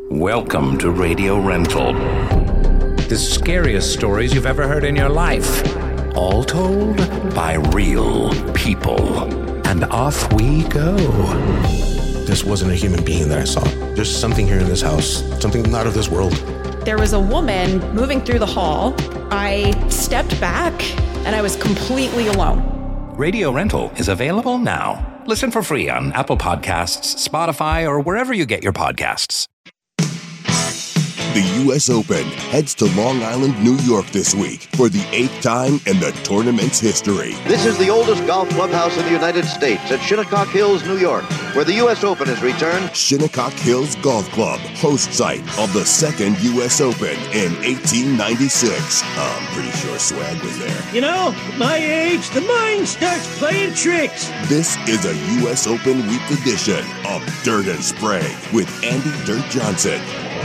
Welcome to Radio Rental. The scariest stories you've ever heard in your life. All told by real people. And off we go. This wasn't a human being that I saw. There's something here in this house. Something not of this world. There was a woman moving through the hall. I stepped back and I was completely alone. Radio Rental is available now. Listen for free on Apple Podcasts, Spotify, or wherever you get your podcasts. The U.S. Open heads to Long Island, New York this week for the 8th time in the tournament's history. This is the oldest golf clubhouse in the United States at Shinnecock Hills, New York, where the U.S. Open is returned. Shinnecock Hills Golf Club, host site of the second U.S. Open in 1896. I'm pretty sure Swag was there. You know, at my age, the mind starts playing tricks. This is a U.S. Open week edition of Dirt and Sprague with Andy Dirt Johnson.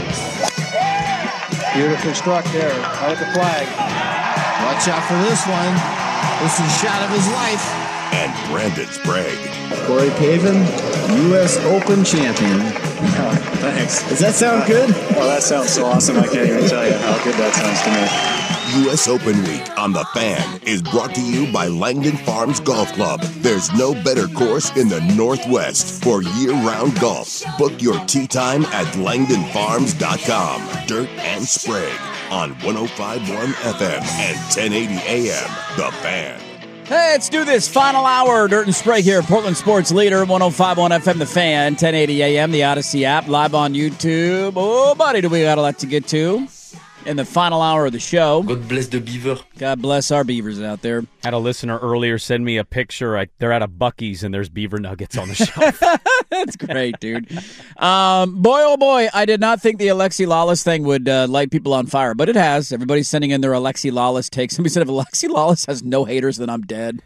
Beautiful struck there, right at the flag. Watch out for this one. This is a shot of his life. And Brandon Sprague. Corey Pavin, U.S. Open champion. Oh, thanks. Does that sound good? Oh, that sounds so awesome. I can't even tell you how good that sounds to me. U.S. Open Week on The Fan is brought to you by Langdon Farms Golf Club. There's no better course in the Northwest for year-round golf. Book your tee time at langdonfarms.com. Dirt and Sprague on 105.1 FM and 1080 AM. The Fan. Hey, let's do this. Final hour. Dirt and Sprague here. Portland Sports Leader, 105.1 FM, The Fan, 1080 AM, the Odyssey app, live on YouTube. Oh, buddy, do we got a lot to get to in the final hour of the show. God bless the beaver. God bless our beavers out there. Had a listener earlier send me a picture. They're at a Buc-ee's and there's beaver nuggets on the shelf. That's great, dude. Boy, oh boy, I did not think the Alexi Lawless thing would light people on fire, but it has. Everybody's sending in their Alexi Lawless takes. Somebody said if Alexi Lawless has no haters, then I'm dead.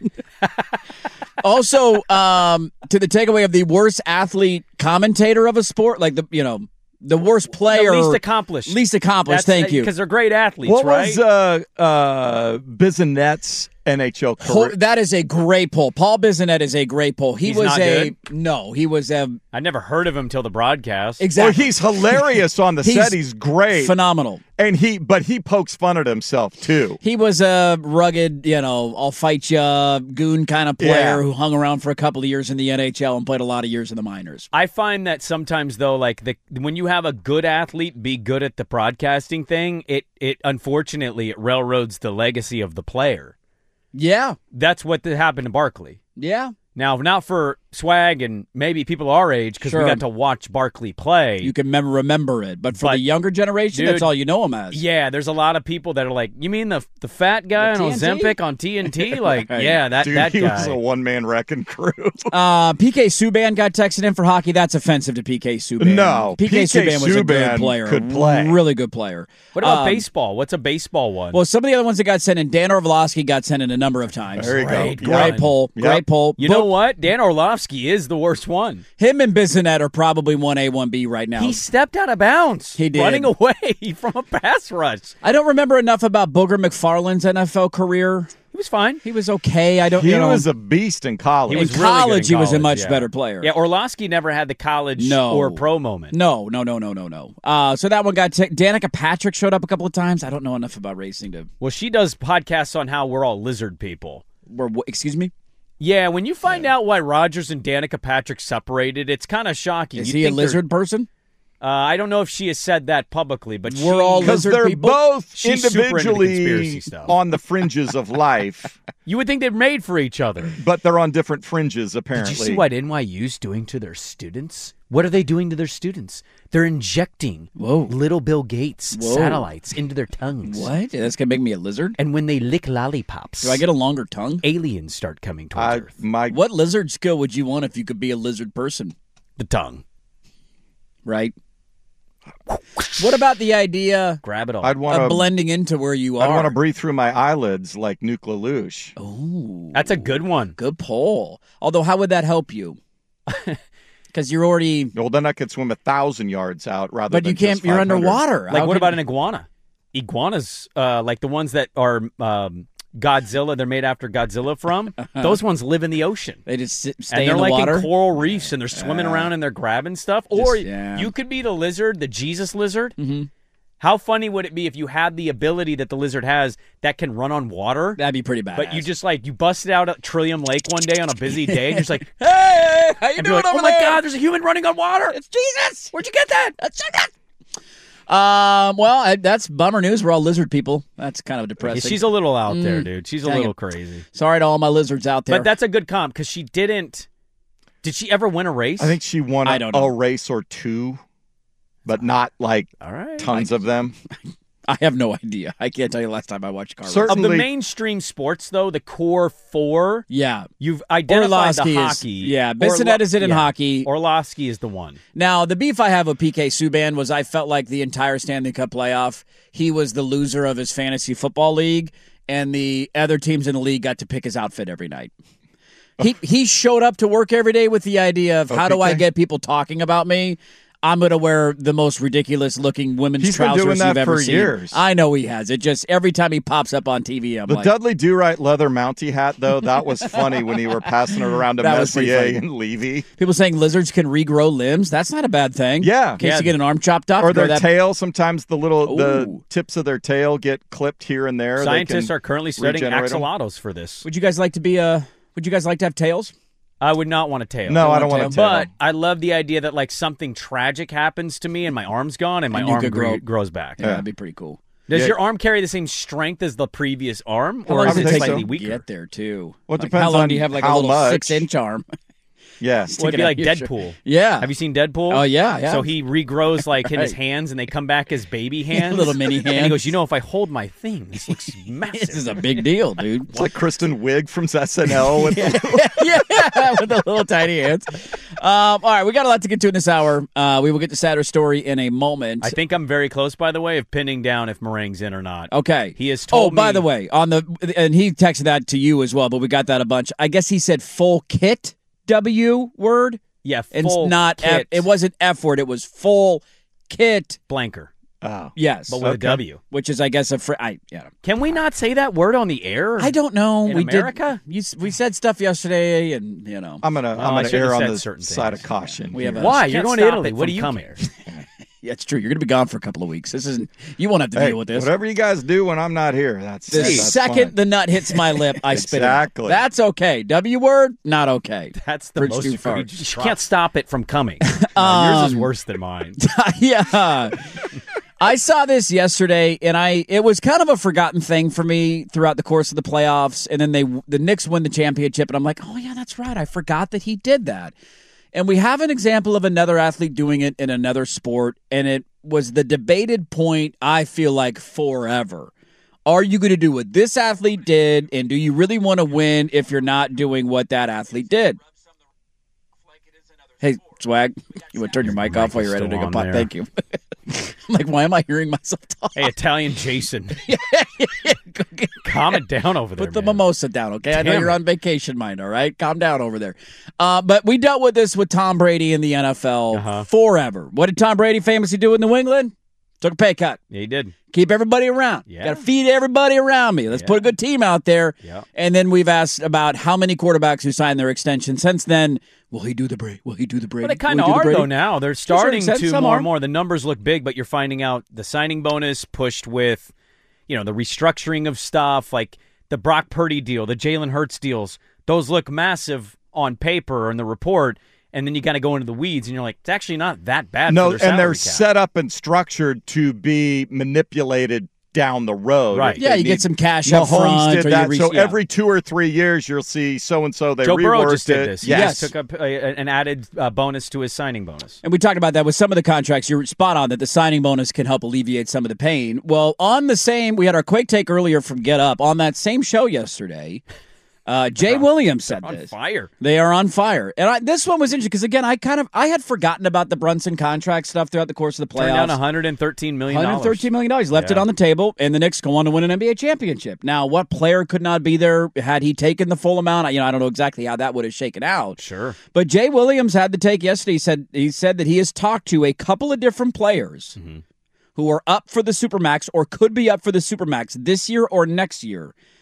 Also, to the takeaway of the worst athlete commentator of a sport, like the worst player. The least accomplished. Thank you. Because they're great athletes, what right? What was Bissonnette's NHL career? That is a great poll. Paul Bissonnette is a great poll. He was good? No, he was a... I never heard of him till the broadcast. Exactly. Well, he's hilarious on the set. He's great. Phenomenal. And but he pokes fun at himself, too. He was a rugged, I'll fight ya goon kind of player who hung around for a couple of years in the NHL and played a lot of years in the minors. I find that sometimes, though, when you have a good athlete be good at the broadcasting thing, it unfortunately, it railroads the legacy of the player. Yeah. That's what happened to Barkley. Yeah. Now, not for Swag and maybe people our age, because we got to watch Barkley play. You can remember it. But for the younger generation, that's all you know him as. Yeah, there's a lot of people that are like, you mean the fat guy on Ozempic on TNT? Like, yeah, that guy. He was a one-man wrecking crew. PK Subban got texted in for hockey. That's offensive to PK Subban. No, PK Subban was a good player. Could play. Really good player. What about baseball? What's a baseball one? Well, some of the other ones that got sent in, Dan Orlovsky got sent in a number of times. There you go. Great poll. Yep. Great poll. You know what? Dan Orlovsky is the worst one. Him and Bissonnette are probably 1A, 1B right now. He stepped out of bounds. He did. Running away from a pass rush. I don't remember enough about Booger McFarland's NFL career. He was fine. He was okay. He was a beast in college. He was really good he was a much better player. Yeah, Orlovsky never had the college or pro moment. No. So that one got Danica Patrick showed up a couple of times. I don't know enough about racing to. Well, she does podcasts on how we're all lizard people. Excuse me? Yeah, when you find out why Rogers and Danica Patrick separated, it's kind of shocking. Is he a lizard person? I don't know if she has said that publicly, but we're all lizard they're people. Both She's individually on the fringes of life. You would think they're made for each other. But they're on different fringes, apparently. Did you see what NYU's doing to their students? What are they doing to their students? They're injecting little Bill Gates satellites into their tongues. What? That's going to make me a lizard? And when they lick lollipops... Do I get a longer tongue? Aliens start coming towards Earth. What lizard skill would you want if you could be a lizard person? The tongue. Right? What about the idea Grab it all. of blending into where you are? I'd want to breathe through my eyelids like Nuke LaLoosh. Oh. That's a good one. Good poll. Although, how would that help you? Because you're already... Well, then I could swim 1,000 yards out rather than But you can't... just You're 500. underwater. Like, what about an iguana? Iguanas, like the ones that are Godzilla, they're made after Godzilla from, those ones live in the ocean. They just stay and in they're the like water? in coral reefs, and they're swimming around and they're grabbing stuff. Or you could be the lizard, the Jesus lizard. Mm-hmm. How funny would it be if you had the ability that the lizard has that can run on water? That'd be pretty bad. But you just you busted out at Trillium Lake one day on a busy day, and you're just like, hey, how you doing like, over oh my there? God, there's a human running on water. It's Jesus. Where'd you get that? That's Jesus. That's bummer news. We're all lizard people. That's kind of depressing. She's a little out there, dude. She's a little crazy. Sorry to all my lizards out there. But that's a good comp because she didn't. Did she ever win a race? I think she won a race or two, but not tons of them. I have no idea. I can't tell you the last time I watched car race. Of the mainstream sports, though, the core four, you've identified the hockey. Bissonette is in hockey. Orlovsky is the one. Now, the beef I have with PK Subban was I felt like the entire Stanley Cup playoff, he was the loser of his fantasy football league, and the other teams in the league got to pick his outfit every night. He showed up to work every day with the idea of how do I get people talking about me? I'm going to wear the most ridiculous-looking women's trousers you've ever seen. Years. I know he has. It just, every time he pops up on TV, I'm the like... Dudley Do-Right leather Mountie hat, though, that was funny when you were passing it around to Messier and Levy. People saying lizards can regrow limbs. That's not a bad thing. Yeah. In case you get an arm chopped off. Or their tail. Sometimes the tips of their tail get clipped here and there. Scientists are currently studying axolotls for this. Would you guys like to have tails? I would not want a tail. No, I don't want a tail. But I love the idea that something tragic happens to me and my arm's gone and my arm grows back. Yeah, that'd be pretty cool. Does your arm carry the same strength as the previous arm, or is it slightly weaker? Get there too. Well, it depends how long on do you have a how little much. 6-inch arm? Yeah. Well, it'd be like Deadpool. Yeah. Have you seen Deadpool? Oh, yeah. So he regrows in his hands, and they come back as baby hands. Little mini hands. And he goes, if I hold my thing, this looks massive. This is a big deal, dude. It's like Kristen Wiig from SNL. With with the little tiny hands. All right, we got a lot to get to in this hour. We will get to Saturday's story in a moment. I think I'm very close, by the way, of pinning down if Meringue's in or not. Okay. He has told me. Oh, by the way, and he texted that to you as well, but we got that a bunch. I guess he said full kit W word. Yeah, full it's not kit. It wasn't F word. It was full kit. Blanker. Oh. Yes. But with a W. Which is, I guess, Can we not say that word on the air? I don't know. In America? We said stuff yesterday, and, I'm gonna err on the side of caution. Why? You're going to Italy. What do you care? Yeah, it's true. You're going to be gone for a couple of weeks. This isn't. You won't have to deal with this. Whatever you guys do when I'm not here, that's the second fine. The nut hits my lip, I spit it. Exactly. That's okay. W word, not okay. That's the most. You can't stop it from coming. Yours is worse than mine. Yeah. I saw this yesterday, and it was kind of a forgotten thing for me throughout the course of the playoffs. And then the Knicks win the championship, and I'm like, oh yeah, that's right. I forgot that he did that. And we have an example of another athlete doing it in another sport, and it was the debated point, I feel like, forever. Are you going to do what this athlete did, and do you really want to win if you're not doing what that athlete did? Hey, Swag, you want to turn your mic off while you're editing a pot? Thank you. I'm like, why am I hearing myself talk? Hey, Italian Jason. Calm it down over there. Put the mimosa down, okay? I know you're on vacation, mind, all right? Calm down over there. But we dealt with this with Tom Brady in the NFL forever. What did Tom Brady famously do in New England? Took a pay cut. Yeah, he did. Keep everybody around. Yeah. Got to feed everybody around me. Let's put a good team out there. Yeah. And then we've asked about how many quarterbacks who signed their extension since then. Will he do the Brady? Will he do the Brady? Well, they kind of are, though, now. They're starting to more and more. The numbers look big, but you're finding out the signing bonus pushed with, the restructuring of stuff, like the Brock Purdy deal, the Jalen Hurts deals. Those look massive on paper or in the report, and then you got to go into the weeds, and you're like, it's actually not that bad. No, for their and they're cap. set up and structured to be manipulated down the road. Right. Yeah, you get some cash up front. Mahomes did that. So yeah. every 2 or 3 years, you'll see so-and-so. They Joe reworked Burrow just did it. this. Yes. He just took up an added bonus to his signing bonus. And we talked about that with some of the contracts. You're spot on that the signing bonus can help alleviate some of the pain. Well, we had our Quake Take earlier from Get Up. On that same show yesterday, Jay Williams said this. On fire. They are on fire. And this one was interesting because, again, I had forgotten about the Brunson contract stuff throughout the course of the playoffs. Turned down $113 million. $113 million. He's left it on the table, and the Knicks go on to win an NBA championship. Now, what player could not be there had he taken the full amount? I don't know exactly how that would have shaken out. Sure. But Jay Williams had the take yesterday. He said that he has talked to a couple of different players who are up for the Supermax or could be up for the Supermax this year or next year.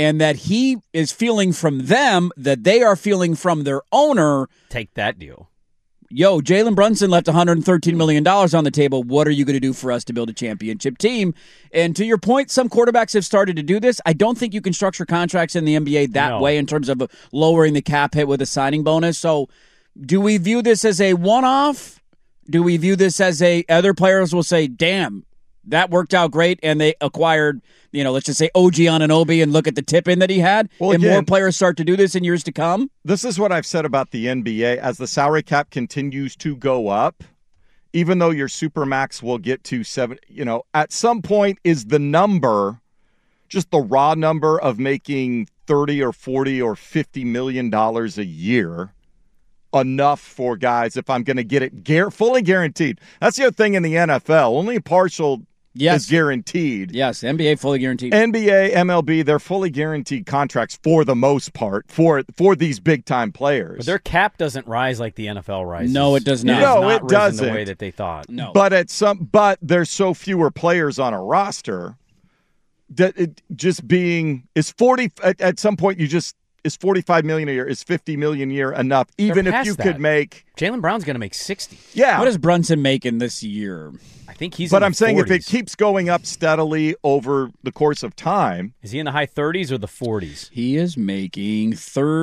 and that he is feeling from them that they are feeling from their owner. Take that deal. Yo, Jalen Brunson left $113 million on the table. What are you going to do for us to build a championship team? And to your point, some quarterbacks have started to do this. I don't think you can structure contracts in the NBA that way in terms of lowering the cap hit with a signing bonus. So do we view this as a one-off? Do we view this as other players will say, damn, that worked out great, and they acquired, let's just say OG Anunoby and look at the tip-in that he had, and more players start to do this in years to come? This is what I've said about the NBA. As the salary cap continues to go up, even though your supermax will get to 7, at some point is the number, just the raw number of making 30 or 40 or $50 million a year, enough for guys if I'm going to get it fully guaranteed. That's the other thing in the NFL. Only partial is guaranteed. Yes, NBA fully guaranteed. NBA, MLB, they're fully guaranteed contracts for the most part for these big-time players. But their cap doesn't rise like the NFL rises. No, it does not. No, it doesn't. The way that they thought. No. But there's so fewer players on a roster that it just is 40 at some point is $45 million a year, is $50 million a year enough, even if you could make... Jalen Brown's going to make $60. Yeah. What is Brunson making this year? I think he's But in I'm the saying 40s. if it keeps going up steadily over the course of time... Is he in the high 30s or the 40s? He is making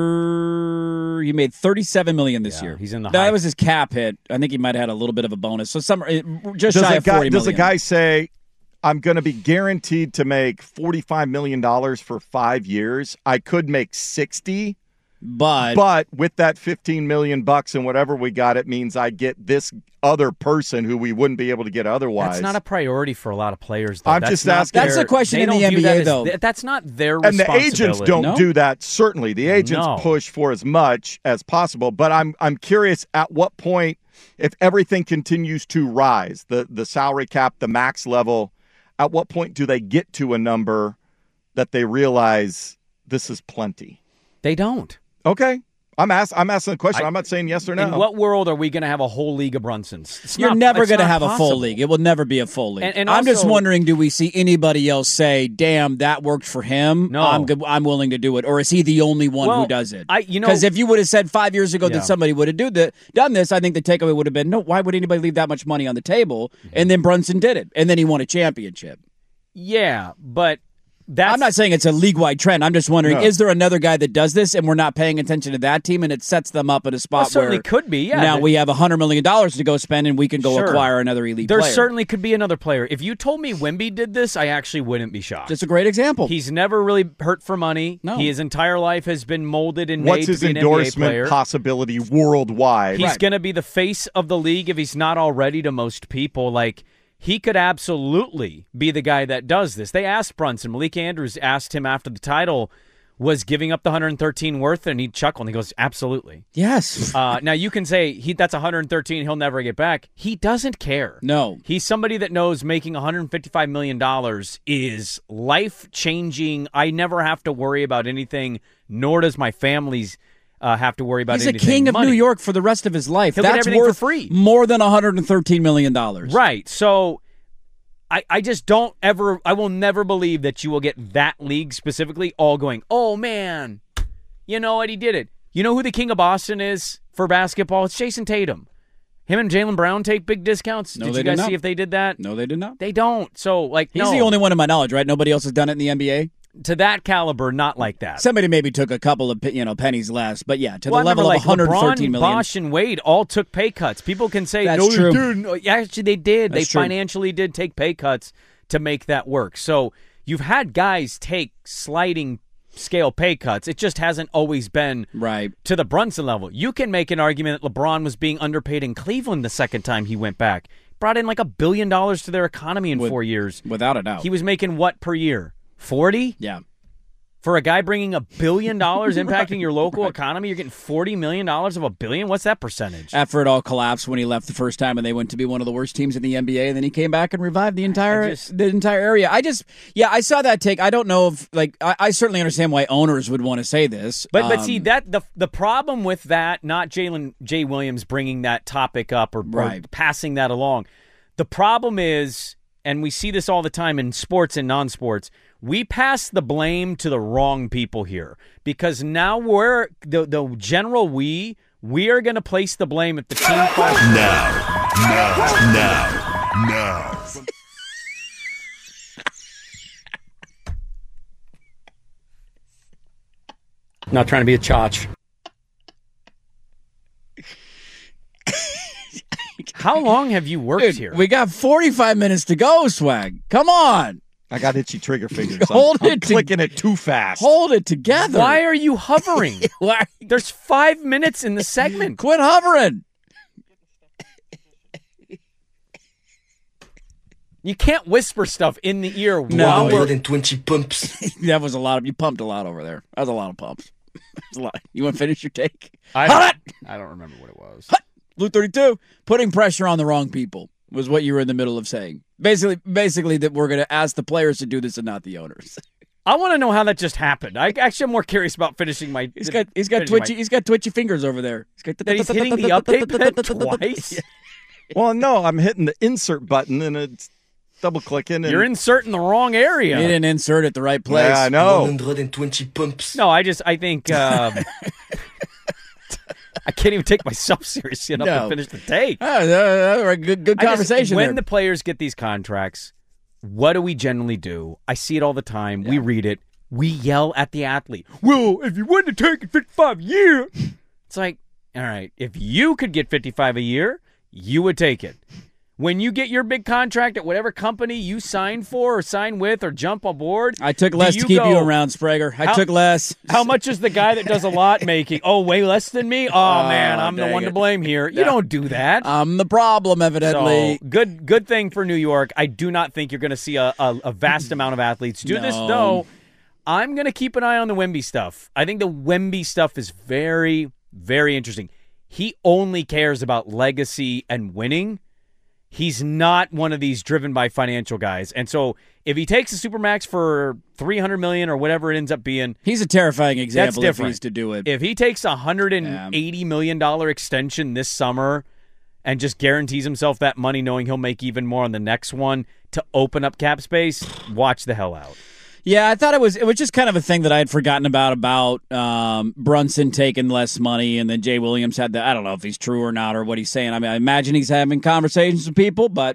he made $37 million this year. He's in the That was his cap hit. I think he might have had a little bit of a bonus. So just shy of $40 million. Does a guy say, I'm going to be guaranteed to make $45 million for 5 years. I could make 60, but with that $15 million and whatever we got, it means I get this other person who we wouldn't be able to get otherwise. That's not a priority for a lot of players, though. I'm just asking. That's the question in the NBA, though. That's not their and responsibility. the agents don't do that. Certainly, the agents push for as much as possible. But I'm curious at what point, if everything continues to rise, the salary cap, the max level. At what point do they get to a number that they realize this is plenty? They don't. Okay. I'm asking the question. I'm not saying yes or no. In what world are we going to have a whole league of Brunsons? You're never going to have a full league. It will never be a full league. And I'm just wondering, do we see anybody else say, damn, that worked for him? No. I'm willing to do it. Or is he the only one who does it? Because if you would have said 5 years ago that somebody would have done this, I think the takeaway would have been, no, why would anybody leave that much money on the table? And then Brunson did it. And then he won a championship. Yeah, but I'm not saying it's a league-wide trend. I'm just wondering, is there another guy that does this and we're not paying attention to that team and it sets them up at a spot where certainly could be, yeah. Now we have $100 million to go spend and we can go acquire another elite player. There certainly could be another player. If you told me Wemby did this, I actually wouldn't be shocked. Just a great example. He's never really hurt for money. No. His entire life has been molded and made to be an NBA player. What's his endorsement possibility worldwide? He's going to be the face of the league if he's not already to most people. He could absolutely be the guy that does this. They asked Brunson. Malik Andrews asked him after the title, was giving up the 113 worth, and he chuckled, and he goes, absolutely. Yes. Now, you can say that's 113, he'll never get back. He doesn't care. No. He's somebody that knows making $155 million is life-changing. I never have to worry about anything, nor does my family's have to worry about anything. He's a king of New York for the rest of his life. He'll That's get everything worth for free. More than $113 million. Right. So I just I will never believe that you will get that league specifically all going, oh, man, you know what? He did it. You know who the king of Boston is for basketball? It's Jason Tatum. Him and Jaylen Brown take big discounts. No, did you guys see if they did that? No, they did not. They don't. So, he's the only one in my knowledge, right? Nobody else has done it in the NBA? To that caliber, not like that. Somebody maybe took a couple of pennies less, but yeah, to the level of $113 million. Bosh and Wade all took pay cuts. People can say, that's true. They didn't. Actually, they did. That's they true. Financially did take pay cuts to make that work. So you've had guys take sliding scale pay cuts. It just hasn't always been right to the Brunson level. You can make an argument that LeBron was being underpaid in Cleveland the second time he went back. Brought in like $1 billion to their economy in 4 years. Without a doubt. He was making what per year? 40? Yeah. For a guy bringing $1 billion impacting your local economy, you're getting $40 million of $1 billion? What's that percentage? After it all collapsed when he left the first time and they went to be one of the worst teams in the NBA, and then he came back and revived the entire area. I saw that take. I don't know if, I certainly understand why owners would want to say this. But see, that the problem with that, not Jalen J. Williams bringing that topic up or passing that along, the problem is, and we see this all the time in sports and non-sports, we pass the blame to the wrong people here because now we're the general we are going to place the blame at the team. Now. Not trying to be a chotch. How long have you worked here? We got 45 minutes to go, Swag. Come on. I got itchy trigger fingers. I'm clicking it too fast. Hold it together. Why are you hovering? There's 5 minutes in the segment. Quit hovering. You can't whisper stuff in the ear. No, more than 20 pumps. That was a lot of. You pumped a lot over there. That was a lot of pumps. A lot. You want to finish your take? I don't remember what it was. Blue 32. Putting pressure on the wrong people was what you were in the middle of saying. Basically that we're going to ask the players to do this and not the owners. I want to know how that just happened. I actually am more curious about finishing my. He's got twitchy fingers over there. That he's hitting the update button twice. Well, no, I'm hitting the insert button and it's double clicking. You're inserting the wrong area. You didn't insert it the right place. Yeah, I know. 120 pumps. No, I think I can't even take myself seriously enough to finish the take. Good conversation. When the players get these contracts, what do we generally do? I see it all the time. Yeah. We read it. We yell at the athlete. Well, if you wanted to take 55 a year, it's like, all right, if you could get 55 a year, you would take it. When you get your big contract at whatever company you sign for or sign with or jump aboard. I took less to keep you around, Sprager. I took less. How much is the guy that does a lot making? Oh, way less than me? Oh, man, I'm the one to blame here. You don't do that. I'm the problem, evidently. So, good thing for New York. I do not think you're going to see a vast amount of athletes do this, though. I'm going to keep an eye on the Wemby stuff. I think the Wemby stuff is very, very interesting. He only cares about legacy and winning. He's not one of these driven by financial guys. And so if he takes a Supermax for $300 million or whatever it ends up being, he's a terrifying example if he's to do it. If he takes a $180 million extension this summer and just guarantees himself that money knowing he'll make even more on the next one to open up cap space, watch the hell out. Yeah, I thought it was just kind of a thing that I had forgotten about Brunson taking less money, and then Jay Williams had I don't know if he's true or not or what he's saying. I mean, I imagine he's having conversations with people, but,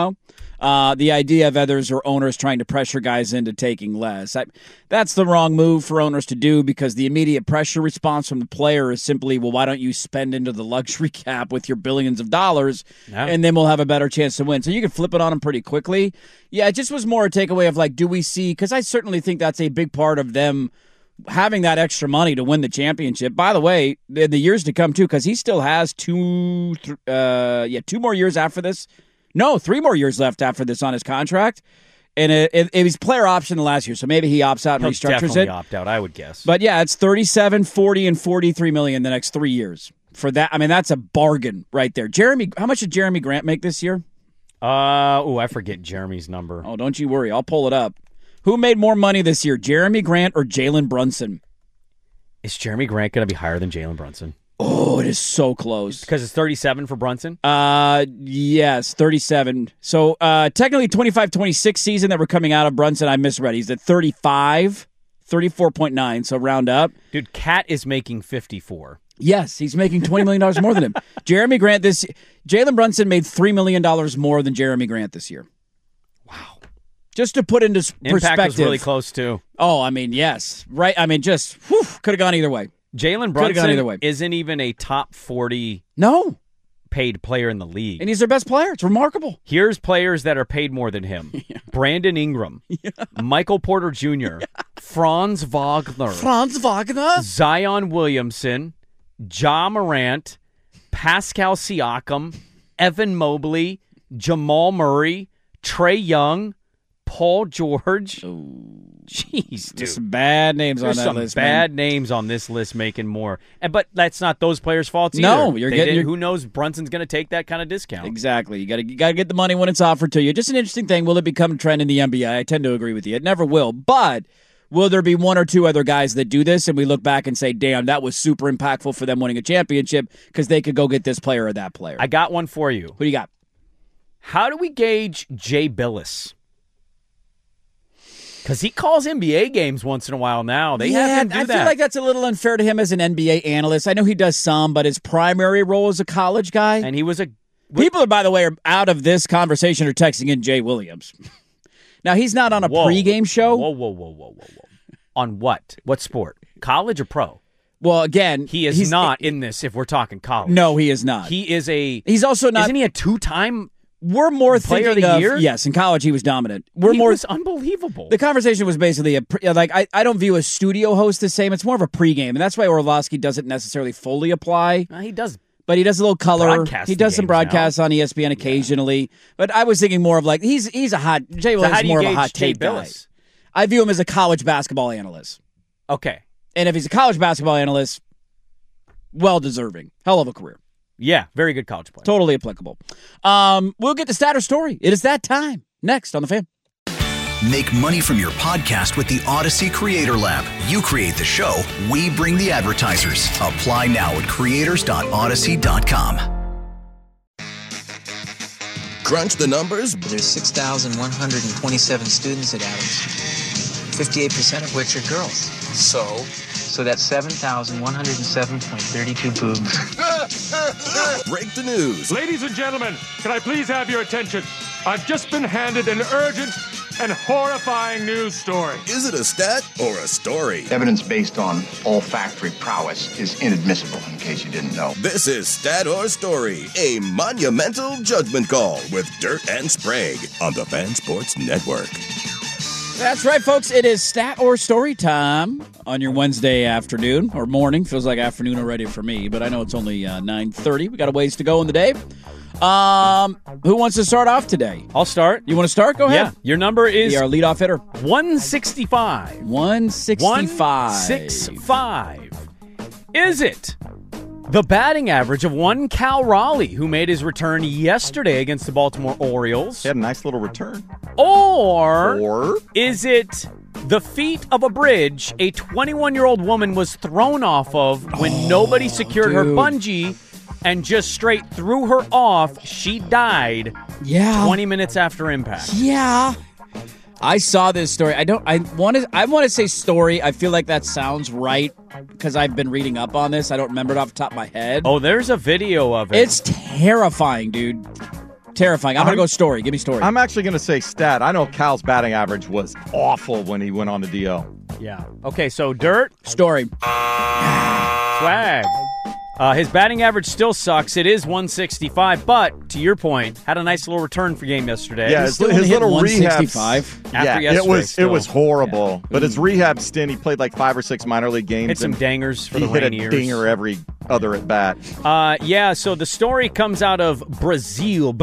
the idea of others or owners trying to pressure guys into taking less, that's the wrong move for owners to do because the immediate pressure response from the player is simply, well, why don't you spend into the luxury cap with your billions of dollars, and then we'll have a better chance to win. So you can flip it on them pretty quickly. Yeah, it just was more a takeaway of do we see, because I certainly think that's a big part of them having that extra money to win the championship. By the way, in the years to come too, because he still has 2 more years after this. No, 3 more years left after this on his contract. And it was player option last year, so maybe he opts out and restructures it. Definitely opt out, I would guess. But yeah, it's $37, $40, and $43 million the next 3 years. For that, I mean, that's a bargain right there. How much did Jeremy Grant make this year? I forget Jeremy's number. Oh, don't you worry. I'll pull it up. Who made more money this year, Jeremy Grant or Jalen Brunson? Is Jeremy Grant going to be higher than Jalen Brunson? Oh, it is so close. Because it's 37 for Brunson? Yes, 37. So technically 25-26 season that we're coming out of Brunson, I misread. He's at 35, 34.9, so round up. Dude, Cat is making 54. Yes, he's making $20 million more than him. Jeremy Grant Jalen Brunson made $3 million more than Jeremy Grant this year. Wow. Just to put into perspective. Impact was really close, too. Oh, I mean, yes. Right. I mean, just could have gone either way. Jalen Brunson isn't even a top 40 paid player in the league. And he's their best player. It's remarkable. Here's players that are paid more than him. Yeah. Brandon Ingram. Yeah. Michael Porter Jr. Yeah. Franz Wagner. Zion Williamson. Ja Morant. Pascal Siakam. Evan Mobley. Jamal Murray. Trae Young. Paul George. Jeez, dude. There's some bad names on that list. There's some bad names on this list making more. But that's not those players' faults either. No, who knows? Brunson's going to take that kind of discount. Exactly. You got to get the money when it's offered to you. Just an interesting thing. Will it become a trend in the NBA? I tend to agree with you. It never will. But will there be 1 or 2 other guys that do this and we look back and say, damn, that was super impactful for them winning a championship because they could go get this player or that player? I got one for you. Who do you got? How do we gauge Jay Billis? Because he calls NBA games once in a while now. They have him do that. I feel like that's a little unfair to him as an NBA analyst. I know he does some, but his primary role is a college guy. And he was a... People, by the way, are out of this conversation are texting in Jay Williams. Now, he's not on a pregame show. Whoa. On what? What sport? College or pro? Well, again, he's not in this if we're talking college. No, he is not. He's also not... Isn't he a two-time... We're more player thinking of the year? Yes, in college he was dominant. He was unbelievable. The conversation was basically I don't view a studio host the same. It's more of a pregame, and that's why Orlovsky doesn't necessarily fully apply. He does, but he does a little color. He does some broadcasts now on ESPN occasionally. Yeah. But I was thinking more of like he's a hot Jay Williams is more of a hot take guy. I view him as a college basketball analyst. Okay, and if he's a college basketball analyst, well deserving, hell of a career. Yeah, very good college player. Totally applicable. We'll get to stat or story. It is that time. Next on The Fan. Make money from your podcast with the Odyssey Creator Lab. You create the show, we bring the advertisers. Apply now at creators.odyssey.com. Crunch the numbers. There's 6,127 students at Adams, 58% of which are girls. So that's 7,107.32 boobs. Break the news. Ladies and gentlemen, can I please have your attention? I've just been handed an urgent and horrifying news story. Is it a stat or a story? Evidence based on olfactory prowess is inadmissible, in case you didn't know. This is Stat or Story, a monumental judgment call with Dirt and Sprague on the Fan Sports Network. That's right, folks. It is stat or story time on your Wednesday afternoon or morning. Feels like afternoon already for me, but I know it's only 9:30. We got a ways to go in the day. Who wants to start off today? I'll start. You want to start? Go ahead. Yeah. Your number is... our leadoff hitter. 165. 165. Is it the batting average of one Cal Raleigh, who made his return yesterday against the Baltimore Orioles? He had a nice little return. Or is it the feet of a bridge a 21-year-old woman was thrown off of when nobody secured her bungee and just straight threw her off? She died 20 minutes after impact. Yeah. I saw this story. I want to say story. I feel like that sounds right because I've been reading up on this. I don't remember it off the top of my head. Oh, there's a video of it. It's terrifying, dude. Terrifying. I'm going to go story. Give me story. I'm actually going to say stat. I know Cal's batting average was awful when he went on the DL. Yeah. Okay, so Dirt. Story. Swag. His batting average still sucks. It is 165, but to your point, had a nice little return for game yesterday. Yeah, his little rehab. It was horrible. Yeah. But his rehab stint, he played like 5 or 6 minor league games. Hit some dangers for the Rainiers. Rainiers. He hit a dinger every other at bat. So the story comes out of Brazil.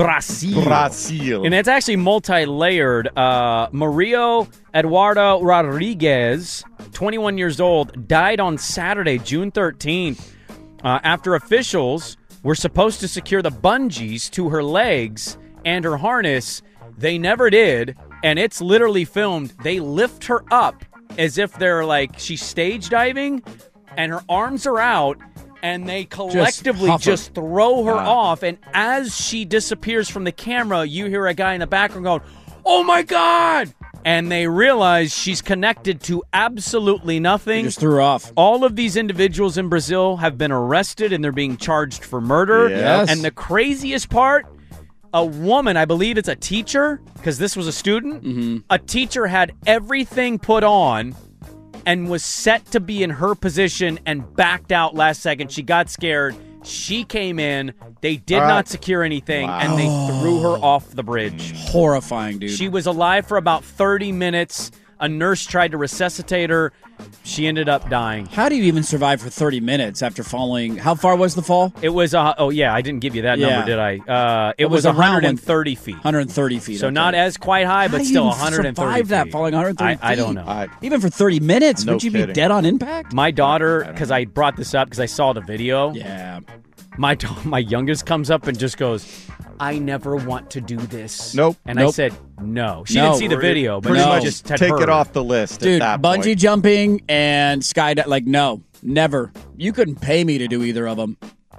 And it's actually multi-layered. Mario Eduardo Rodriguez, 21 years old, died on Saturday, June 13th. After officials were supposed to secure the bungees to her legs and her harness, they never did, and it's literally filmed. They lift her up as if they're like she's stage diving, and her arms are out, and they collectively just throw her off, and as she disappears from the camera, you hear a guy in the background going, "Oh my God!" And they realize she's connected to absolutely nothing. Just threw her off. All of these individuals in Brazil have been arrested, and they're being charged for murder. Yes. And the craziest part, a woman, I believe it's a teacher, because this was a student, a teacher had everything put on and was set to be in her position and backed out last second. She got scared. She came in. They did not secure anything, and they threw her off the bridge. Horrifying, dude. She was alive for about 30 minutes. A nurse tried to resuscitate her. She ended up dying. How do you even survive for 30 minutes after falling? How far was the fall? It was, I didn't give you that number, did I? It was 130 feet. 130 feet. So not as quite high, but still 130 survive that, falling 130 feet? I don't know. Even for 30 minutes? Would you be dead on impact? My daughter, because I brought this up because I saw the video. Yeah. My youngest comes up and just goes, "I never want to do this." Nope. And I said, no. She didn't see the video, but she just had take heard. it off the list. Dude, at that bungee point. jumping and skydiving, no, never. You couldn't pay me to do either of them.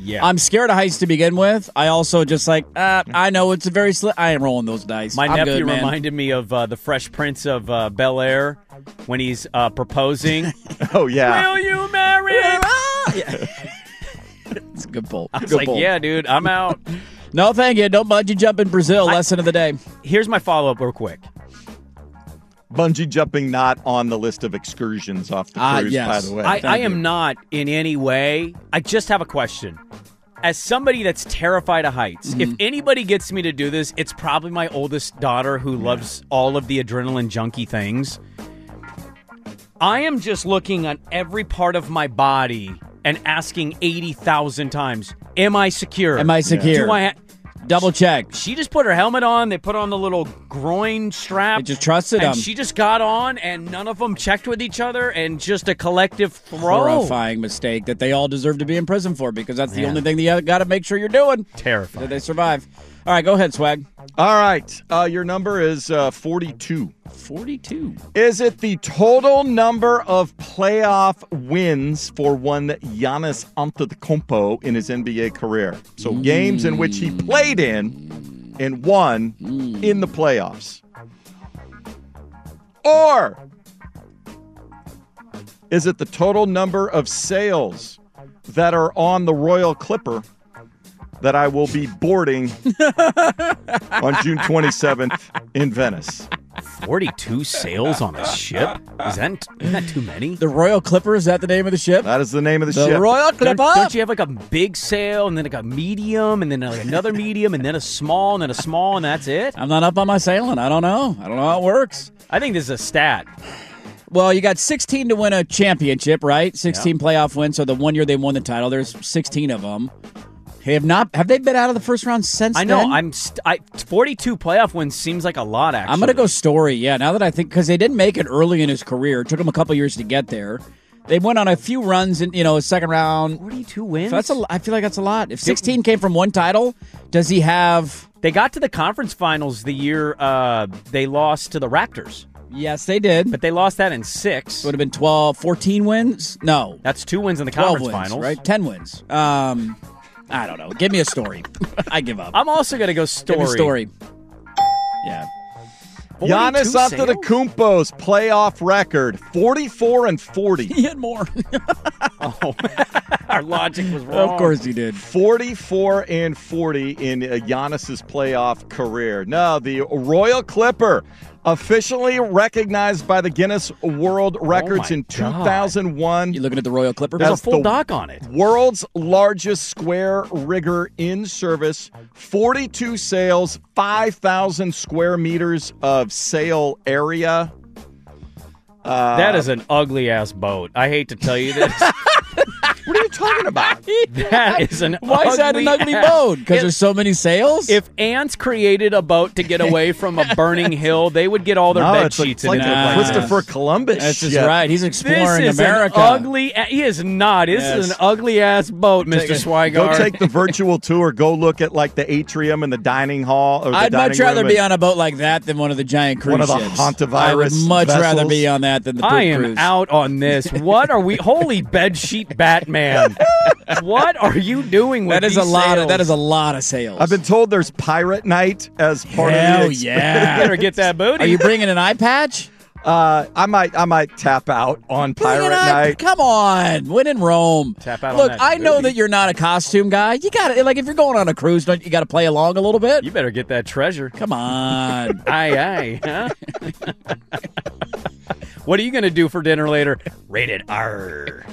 Yeah. I'm scared of heights to begin with. I also just I know it's a very I ain't rolling those dice. My I'm nephew good, man. reminded me of the Fresh Prince of Bel-Air when he's proposing. Oh, yeah. Will you marry me? It's a good pull. I was Good like, pull. yeah, dude, I'm out. No, thank you. Don't bungee jump in Brazil. Lesson of the day. Here's my follow-up real quick. Bungee jumping not on the list of excursions off the cruise, yes. by the way. I am not in any way. I just have a question. As somebody that's terrified of heights, if anybody gets me to do this, it's probably my oldest daughter who loves all of the adrenaline junkie things. I am just looking at every part of my body and asking 80,000 times, am I secure? Am I secure? Do I double check? She just put her helmet on. They put on the little groin strap. They just trusted and them. she just got on, and none of them checked with each other, and just a collective throw. Horrifying mistake that they all deserve to be in prison for, because that's the only thing that you got to make sure you're doing. Terrifying. That they survive. All right, go ahead, Swag. All right. Your number is 42. 42. Is it the total number of playoff wins for one Giannis Antetokounmpo in his NBA career? So games in which he played in and won in the playoffs. Or is it the total number of sales that are on the Royal Clipper that I will be boarding on June 27th in Venice? 42 sails on a ship? Isn't that too many? The Royal Clipper, is that the name of the ship? That is the name of the The ship. Royal Clipper? Don't you have like a big sail, and then like a medium, and then like another medium, and then a small, and then a small, and that's it? I'm not up on my sailing. I don't know. I don't know how it works. I think this is a stat. Well, you got 16 to win a championship, right? 16 playoff wins. So the one year they won the title, there's 16 of them. Have they been out of the first round since I know. then? 42 playoff wins seems like a lot, actually. I'm going to go Story, yeah. Now that I think, because they didn't make it early in his career. It took him a couple years to get there. They went on a few runs in, second round. 42 wins? I feel like that's a lot. If 16 came from one title, does he have... They got to the conference finals the year they lost to the Raptors. Yes, they did. But they lost that in 6. Would have been 14 wins? No. That's 2 wins in the 12 conference wins, finals. right? 10 wins. I don't know. Give me a Story. I give up. I'm also going to go Story. Give me Story. Yeah. Giannis Antetokounmpo's playoff record, 44-40. He had more. Our logic was wrong. Of course he did. 44-40 in Giannis's playoff career. No, the Royal Clipper, officially recognized by the Guinness World Records in 2001. You looking at the Royal Clipper? There's a full doc on it. World's largest square rigger in service, 42 sails, 5,000 square meters of sail area. That is an ugly-ass boat. I hate to tell you this. What are you talking about? That is an Why is that an ugly boat? Because there's so many sails? If ants created a boat to get away from a burning hill, they would get all their bed sheets like in it. Christopher Columbus. That's just right. He's exploring this is America. An ugly. He is not. This is an ugly-ass boat, Mr. Swigard. Go take the virtual tour. Go look at like the atrium and the dining hall. Or the I'd dining much rather room be on a boat like that than one of the giant cruise one of the ships. hantavirus I would much rather vessels. be on that than the poop I am cruise. out on this. What are we? Holy bedsheet Batman! What are you doing with That is these a lot. sails? That is a lot of sails. I've been told there's pirate night as part Hell of the yeah! Better get that booty. Are you bringing an eye patch? I might tap out on pirate night. Come on, when in Rome. Tap out on Look, that I know booty. that you're not a costume guy. You got to if you're going on a cruise, don't you got to play along a little bit? You better get that treasure. Come on. Aye, huh? What are you going to do for dinner later? Rated R.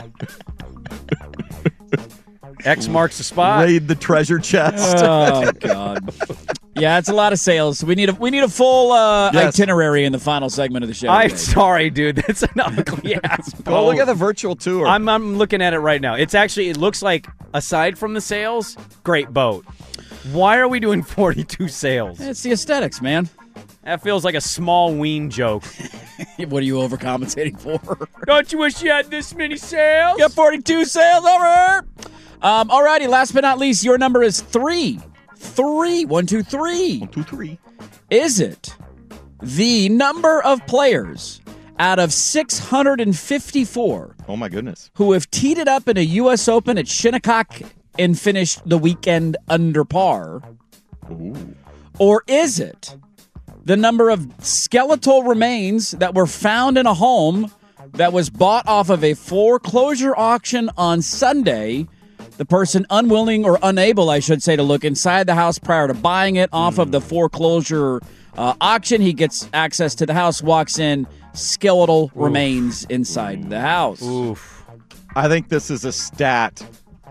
X marks the spot. Raid the treasure chest. Oh God. Yeah, it's a lot of sales. We need a full itinerary in the final segment of the show. I'm today. sorry, dude. That's an ugly ass boat. Go look at the virtual tour. I'm looking at it right now. It looks like, aside from the sails, great boat. Why are we doing 42 sails? It's the aesthetics, man. That feels like a small ween joke. What are you overcompensating for? Don't you wish you had this many sails? Got 42 sails over. Alrighty, last but not least, your number is 3. 3. 1, 2, 3. 1, 2, 3. Is it the number of players out of 654 Oh my goodness. who have teed it up in a U.S. Open at Shinnecock and finish the weekend under par? Ooh. Or is it the number of skeletal remains that were found in a home that was bought off of a foreclosure auction on Sunday? The person unwilling or unable, I should say, to look inside the house prior to buying it off of the foreclosure auction. He gets access to the house, walks in, skeletal remains inside the house. Oof. I think this is a stat.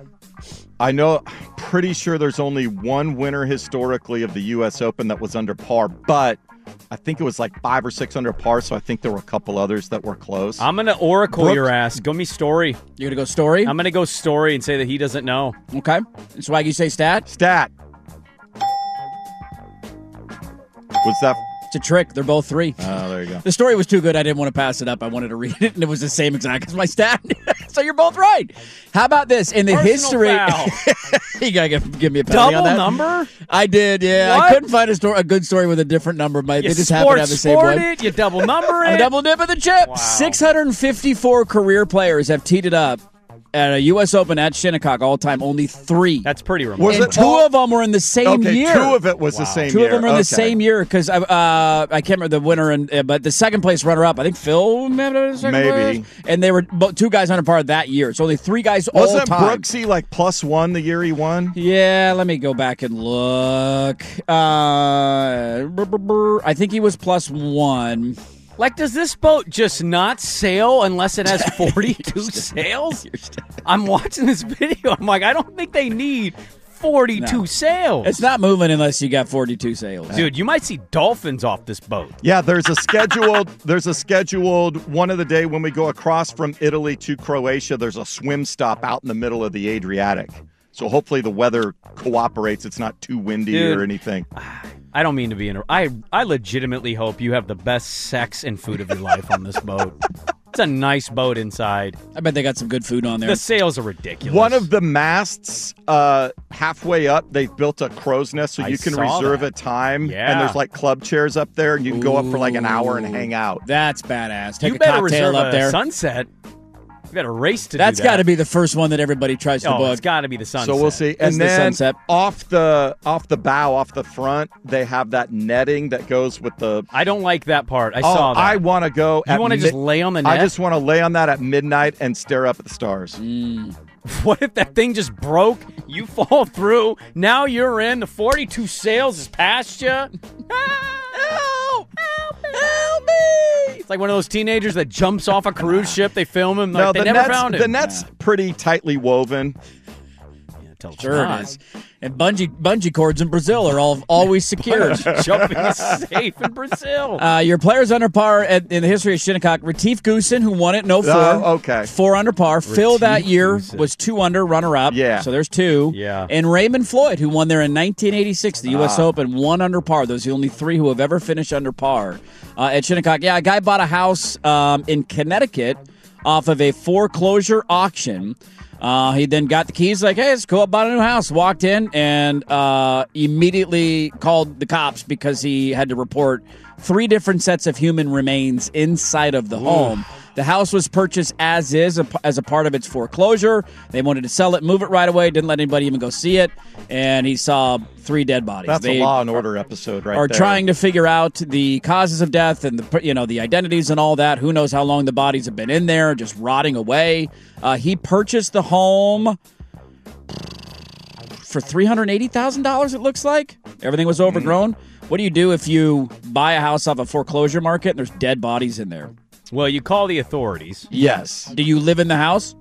Pretty sure there's only one winner historically of the U.S. Open that was under par, but I think it was like 5 or 6 under par, so I think there were a couple others that were close. I'm going to oracle your ass. Go me Story. You're going to go Story? I'm going to go Story and say that he doesn't know. Okay. And Swag, you say stat? Stat. Was that... It's a trick. They're both 3. Oh, there you go. The story was too good. I didn't want to pass it up. I wanted to read it, and it was the same exact as my stat. So you're both right. How about this? In the history... You got to give me a penalty on that. Double number? I did, yeah. What? I couldn't find a good story with a different number. They just happen to have the same one. It, you double number it. I'm double dipping the chip. Wow. 654 career players have teed it up at a U.S. Open at Shinnecock all time. Only 3. That's pretty remarkable. And 2 of them were in the same year. 2 of it was the same year. 2 of them were in the same year because I can't remember the winner, but the second place runner-up, I think Phil maybe. Maybe. And they were 2 guys under par that year. So only 3 guys all time. Wasn't Brooksy like +1 the year he won? Yeah, let me go back and look. I think he was +1. Like, does this boat just not sail unless it has 42 sails? I'm watching this video. I'm like, I don't think they need 42 sails. It's not moving unless you got 42 sails. Dude, you might see dolphins off this boat. Yeah, there's a scheduled one of the day when we go across from Italy to Croatia. There's a swim stop out in the middle of the Adriatic. So hopefully the weather cooperates. It's not too windy or anything. I don't mean to be I legitimately hope you have the best sex and food of your life on this boat. It's a nice boat inside. I bet they got some good food on there. The sails are ridiculous. One of the masts, halfway up, they've built a crow's nest so you can reserve a time. Yeah. And there's like club chairs up there, and you can go up for like an hour and hang out. That's badass. Take you a better cocktail reserve up there. A sunset. You got a race to That's do that. got to be the first one that everybody tries to book. It's got to be the sunset. So we'll see. And then off the bow, off the front, they have that netting that goes with the... I don't like that part. I saw that. I want to go... You want to just lay on the net? I just want to lay on that at midnight and stare up at the stars. What if that thing just broke? You fall through. Now you're in. The 42 sails is past you. Help! Help me! It's like one of those teenagers that jumps off a cruise ship. They film him. Like, they never found him. The net's pretty tightly woven. Sure it is. And bungee cords in Brazil are always secured. Jumping is safe in Brazil. Your players under par in the history of Shinnecock, Retief Goosen, who won it in 04. Okay. 4 under par. Phil that year was 2 under, runner-up. Yeah. So there's 2. Yeah. And Raymond Floyd, who won there in 1986, the U.S. Open, 1 under par. Those are the only 3 who have ever finished under par at Shinnecock. Yeah, a guy bought a house in Connecticut off of a foreclosure auction. He then got the keys, like, hey, it's cool, I bought a new house. Walked in and immediately called the cops because he had to report 3 different sets of human remains inside of the home. The house was purchased as is, as a part of its foreclosure. They wanted to sell it, move it right away, didn't let anybody even go see it, and he saw 3 dead bodies. That's a Law and Order episode right there. Are trying to figure out the causes of death and the identities and all that. Who knows how long the bodies have been in there, just rotting away. He purchased the home for $380,000, it looks like. Everything was overgrown. What do you do if you buy a house off a foreclosure market and there's dead bodies in there? Well, you call the authorities. Yes. Do you live in the house?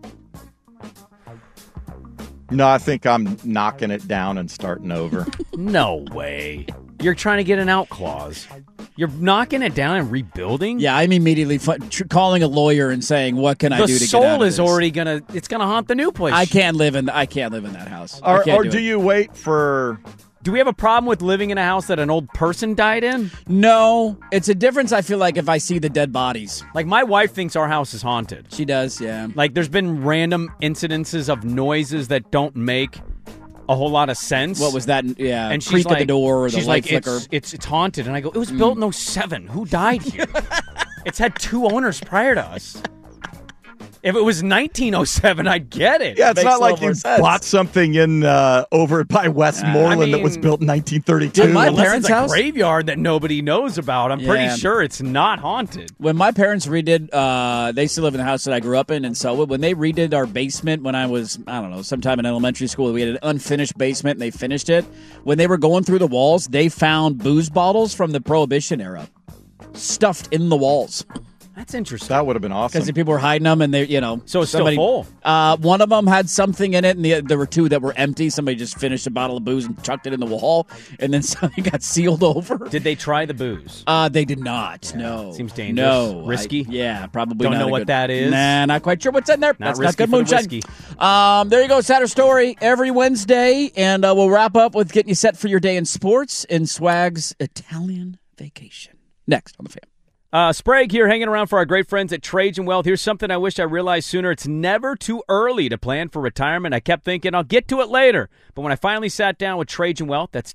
No, I think I'm knocking it down and starting over. No way. You're trying to get an out clause. You're knocking it down and rebuilding? Yeah, I'm immediately calling a lawyer and saying, "What can I do to get out of this?" The soul is already gonna haunt the new place. I can't live in that house. Or do you wait for? Do we have a problem with living in a house that an old person died in? No. It's a difference, I feel like, if I see the dead bodies. Like, my wife thinks our house is haunted. She does, yeah. Like, there's been random incidences of noises that don't make a whole lot of sense. What was that? Yeah, and she's creak like, of the door or the she's light like, flicker. It's haunted. And I go, it was built in 07. Who died here? It's had 2 owners prior to us. If it was 1907, I'd get it. Yeah, it's not like you sense. bought something in over by Westmoreland that was built in 1932. Did my Unless parents' it's a house? graveyard that nobody knows about. I'm pretty sure it's not haunted. When my parents redid, they still live in the house that I grew up in Selwood. When they redid our basement when I was, I don't know, sometime in elementary school, we had an unfinished basement and they finished it. When they were going through the walls, they found booze bottles from the Prohibition era stuffed in the walls. That's interesting. That would have been awesome. Because people were hiding them, and they, so it's still full. One of them had something in it, and there were two that were empty. Somebody just finished a bottle of booze and chucked it in the wall, and then something got sealed over. Did they try the booze? They did not. No, seems dangerous. No, risky. Probably. Don't not know what that is. Nah, not quite sure what's in there. That's not good moonshine. Whiskey. There you go. Saturday Story every Wednesday, and we'll wrap up with getting you set for your day in sports in Swag's Italian Vacation. Next on the Fan. Sprague here, hanging around for our great friends at Trajan Wealth. Here's something I wish I realized sooner. It's never too early to plan for retirement. I kept thinking I'll get to it later. But when I finally sat down with Trajan Wealth, that's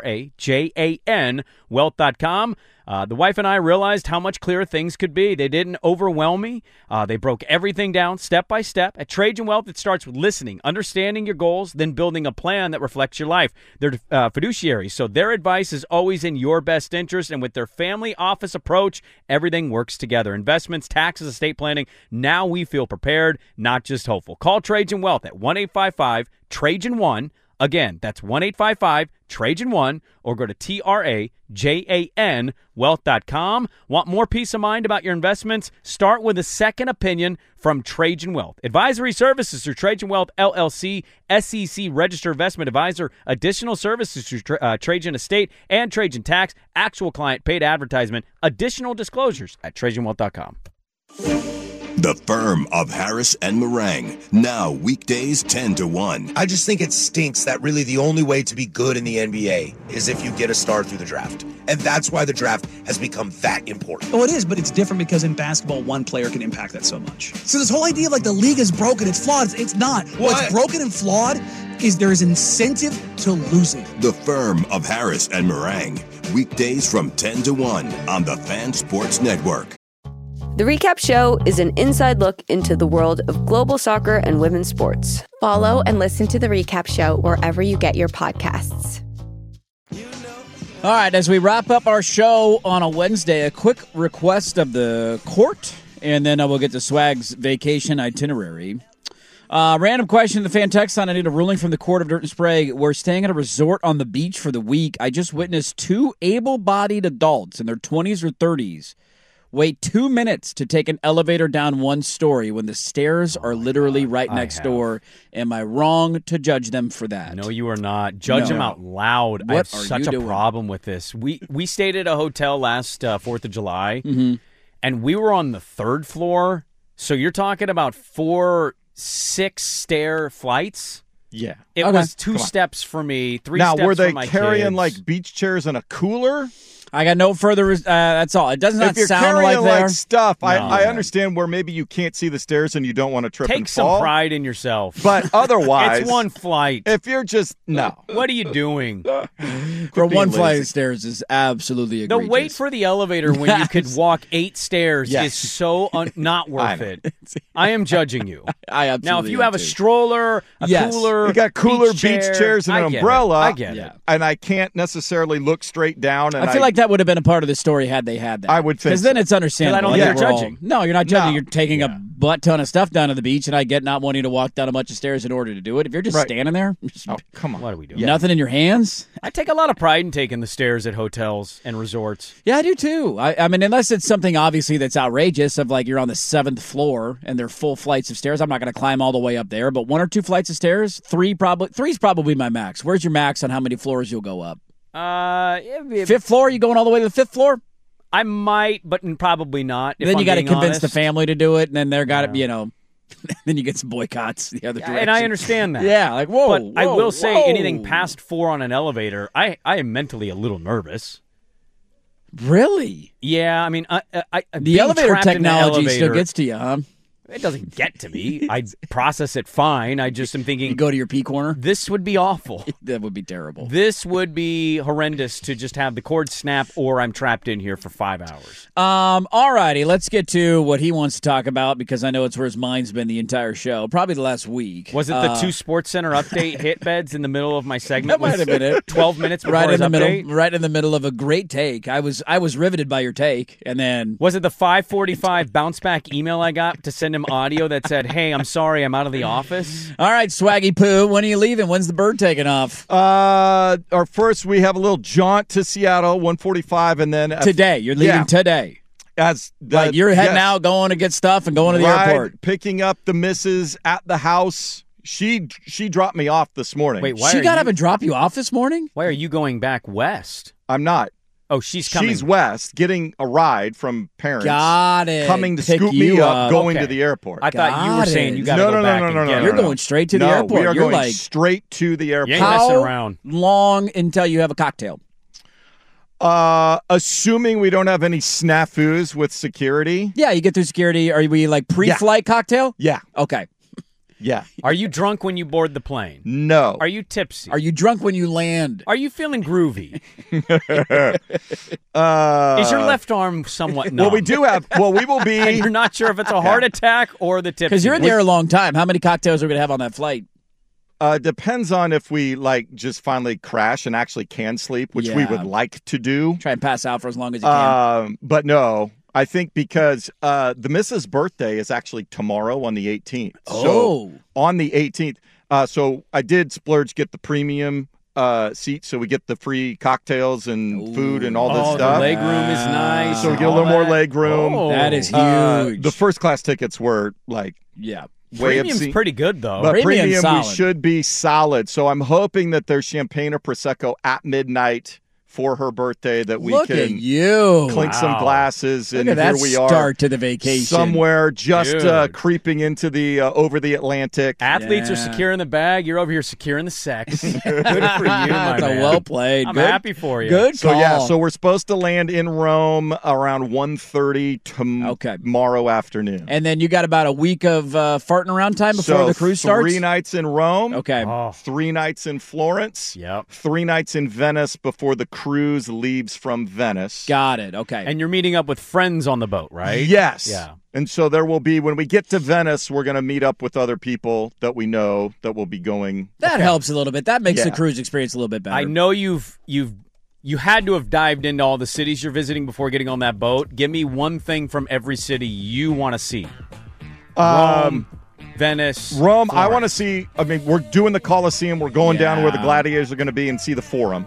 TRAJAN, wealth.com, the wife and I realized how much clearer things could be. They didn't overwhelm me. They broke everything down step by step. At Trajan Wealth, it starts with listening, understanding your goals, then building a plan that reflects your life. They're fiduciaries, so their advice is always in your best interest. And with their family office approach, everything works together. Investments, taxes, estate planning. Now we feel prepared, not just hopeful. Call Trajan Wealth at 1-855-TRAJAN-1. Again, that's 1-855-TRAJAN-1, or go to TRAJAN wealth.com. Want more peace of mind about your investments? Start with a second opinion from Trajan Wealth. Advisory services through Trajan Wealth, LLC, SEC Registered Investment Advisor. Additional services through Trajan Estate and Trajan Tax. Actual client paid advertisement. Additional disclosures at TrajanWealth.com. The Firm of Harris and Meringue, now weekdays 10 to 1. I just think it stinks that really the only way to be good in the NBA is if you get a star through the draft. And that's why the draft has become that important. Oh, it is, but it's different because in basketball, one player can impact that so much. So this whole idea of like the league is broken, it's flawed, it's not. What's broken and flawed is there is incentive to losing. The Firm of Harris and Meringue, weekdays from 10 to 1 on the Fan Sports Network. The Recap Show is an inside look into the world of global soccer and women's sports. Follow and listen to The Recap Show wherever you get your podcasts. All right, as we wrap up our show on a Wednesday, a quick request of the court, and then we'll get to Swag's vacation itinerary. Random question, the fan text on, I need a ruling from the court of Dirt and Sprague. We're staying at a resort on the beach for the week. I just witnessed two able-bodied adults in their 20s or 30s wait 2 minutes to take an elevator down one story when the stairs are literally right next door. Am I wrong to judge them for that? No, you are not. Judge them out loud. I have such a problem with this. We stayed at a hotel last 4th of July, and we were on the 3rd floor. So you're talking about 4 6-stair flights? Yeah. It was 2 steps for me, 3 steps for my kids. Now, were they carrying like beach chairs and a cooler? I got no further. That's all. It does not if you're sound carrying like stuff. No. I understand where maybe you can't see the stairs and you don't want to trip and fall. Take some pride in yourself. But otherwise, it's one flight. If you're just what are you doing? For one flight of stairs is absolutely egregious. The wait for the elevator when you could walk 8 stairs is so not worth it. I am judging you. I absolutely now, if you have a stroller, a cooler, you got cooler beach chairs and an umbrella. I get it. And I can't necessarily look straight down. And I feel like that would have been a part of the story had they had that. I would think because then it's understandable. I don't think you're judging. No, you're not judging. No. You're taking a butt ton of stuff down to the beach, and I get not wanting to walk down a bunch of stairs in order to do it. If you're just standing there, come on, what are we doing? Nothing in your hands. I take a lot of pride in taking the stairs at hotels and resorts. Yeah, I do too. I mean, unless it's something obviously that's outrageous, of like you're on the 7th floor and they're full flights of stairs. I'm not going to climb all the way up there, but 1 or 2 flights of stairs, 3 three's probably my max. Where's your max on how many floors you'll go up? 5th floor? You going all the way to the 5th floor? I might, but probably not. Then you got to convince the family to do it, and then they're got to, then you get some boycotts the other direction. And I understand that. Yeah, like, whoa. But I will say anything past 4 on an elevator, I am mentally a little nervous. Really? Yeah, I mean, the elevator technology still gets to you, huh? It doesn't get to me. I process it fine. I just am thinking... You go to your pee corner? This would be awful. That would be terrible. This would be horrendous to just have the cord snap or I'm trapped in here for 5 hours. All righty, let's get to what he wants to talk about because I know it's where his mind's been the entire show, probably the last week. Was it the 2 Sports Center update hit beds in the middle of my segment? That might have been it. 12 minutes before his update? Right in the middle of a great take. I was riveted by your take, and then... Was it the 5:45 bounce back email I got to send him audio that said, hey, I'm sorry, I'm out of the office? All right, Swaggy Poo, when are you leaving? When's the bird taking off? First, we have a little jaunt to Seattle, 1:45, and then... Today. You're leaving today. Like you're heading out, going to get stuff, and going to the airport. Picking up the missus at the house. She dropped me off this morning. Wait, why she got up and dropped you off this morning? Why are you going back west? I'm not. Oh, she's coming. She's west, getting a ride from parents. Got it. Coming to Pick scoop you me up, going Okay. to the airport. I thought you were saying you got to go back and get her. You're going straight to the airport. We are You're going straight to the airport. You ain't messing around. How long until you have a cocktail? Assuming we don't have any snafus with security. Yeah, you get through security. Are we like pre-flight cocktail? Yeah. Okay. Yeah. Are you drunk when you board the plane? No. Are you tipsy? Are you drunk when you land? Are you feeling groovy? Is your left arm somewhat numb? Well, we do have. Well, we will be. And you're not sure if it's a heart attack or the tipsy. Because you're in there a long time. How many cocktails are we going to have on that flight? Depends on if we just finally crash and actually can sleep, which we would like to do. Try and pass out for as long as you can. But no, I think because the missus' birthday is actually tomorrow on the 18th. So on the 18th. So I did splurge, get the premium seat, so we get the free cocktails and food and all this stuff. The leg room is nice. So we get a little more leg room. That is huge. The first class tickets were Premium's pretty good, though. But premium, solid. we should be solid. So I'm hoping that there's champagne or Prosecco at midnight for her birthday that we Look can at you. clink some glasses. Look and at here that we are. start to the vacation. Somewhere just creeping into the over the Atlantic. Athletes are securing the bag. You're over here securing the sex. Good for you, my That's man. well played. I'm Good. happy for you. Good So call. so we're supposed to land in Rome around 1:30 tomorrow afternoon. And then you got about a week of farting around time before the cruise starts? 3 nights in Rome. Okay. 3 nights in Florence. Yep. 3 nights in Venice before the cruise leaves from Venice. Got it. Okay. And you're meeting up with friends on the boat, right? Yes. Yeah. And so there will be, when we get to Venice, we're going to meet up with other people that we know that will be going. That helps a little bit. That makes the cruise experience a little bit better. I know you had to have dived into all the cities you're visiting before getting on that boat. Give me one thing from every city you want to see. Rome, Venice, Rome. Florence. I want to see. I mean, we're doing the Colosseum. We're going down where the gladiators are going to be and see the Forum.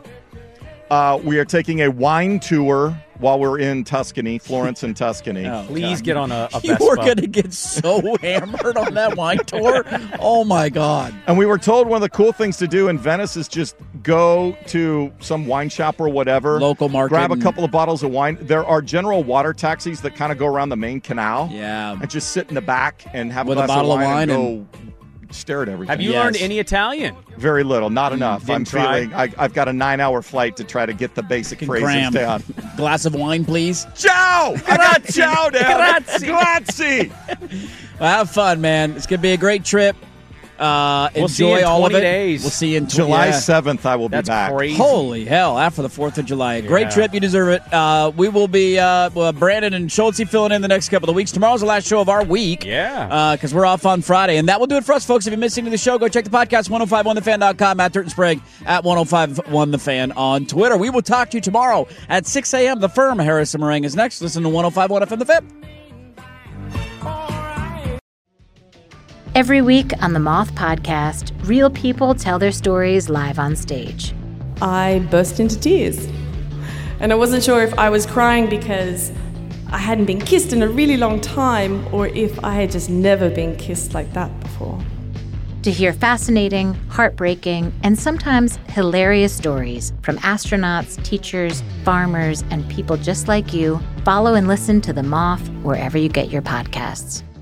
We are taking a wine tour while we're in Tuscany, Florence and Tuscany. Please get on a You Vespa. were going to get so hammered on that wine tour. Oh, my God. And we were told one of the cool things to do in Venice is just go to some wine shop or whatever. Local market. Grab a couple of bottles of wine. There are general water taxis that kind of go around the main canal. Yeah. And just sit in the back and have With a a glass bottle of wine and go stare at everything. Have you learned any Italian? Very little, not enough. Didn't I'm try? feeling I've got a 9-hour flight to try to get the basic phrases Cram. down. Glass of wine, please. Ciao! I got ciao down. Grazie. Well, have fun, man. It's going to be a great trip. We'll see you Enjoy in all of 20 it. days. We'll see you in July 7th, I will be That's back. crazy. Holy hell, after the 4th of July. A great Yeah. trip. You deserve it. We will be, Brandon and Schultze filling in the next couple of weeks. Tomorrow's the last show of our week. Yeah. Because we're off on Friday. And that will do it for us, folks. If you're missing the show, go check the podcast, 1051thefan.com, at Turton Sprague, at 1051thefan on Twitter. We will talk to you tomorrow at 6 a.m. The Firm, Harrison Meringue is next. Listen to 1051 FM The Fan. Every week on the Moth Podcast, real people tell their stories live on stage. I burst into tears. And I wasn't sure if I was crying because I hadn't been kissed in a really long time or if I had just never been kissed like that before. To hear fascinating, heartbreaking, and sometimes hilarious stories from astronauts, teachers, farmers, and people just like you, follow and listen to The Moth wherever you get your podcasts.